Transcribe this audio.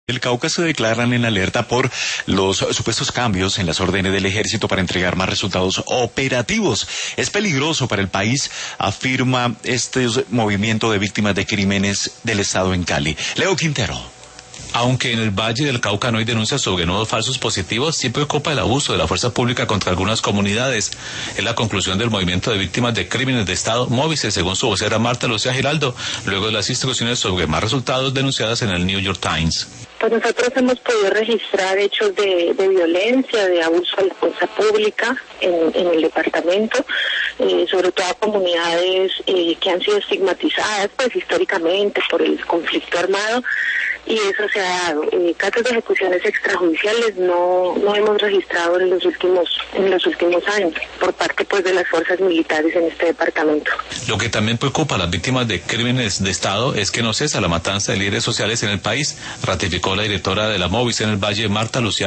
El Cauca se declaran en alerta por los supuestos cambios en las órdenes del ejército para entregar más resultados operativos. Es peligroso para el país, afirma este movimiento de víctimas de crímenes del Estado en Cali. Leo Quintero. Aunque en el Valle del Cauca no hay denuncias sobre nuevos falsos positivos, sí preocupa el abuso de la fuerza pública contra algunas comunidades. Es la conclusión del movimiento de víctimas de crímenes de Estado, Móvice, según su vocera Marta Lucía Giraldo, luego de las instrucciones sobre más resultados denunciadas en el New York Times. Pues nosotros hemos podido registrar hechos de violencia, de abuso de la fuerza pública en el departamento, sobre todo a comunidades que han sido estigmatizadas pues históricamente por el conflicto armado, y eso se ha dado. Casos de ejecuciones extrajudiciales no hemos registrado en los últimos años por parte pues de las fuerzas militares en este departamento. Lo que también preocupa a las víctimas de crímenes de Estado es que no cesa la matanza de líderes sociales en el país, ratificó la directora de la Móvice en el Valle, Marta Lucía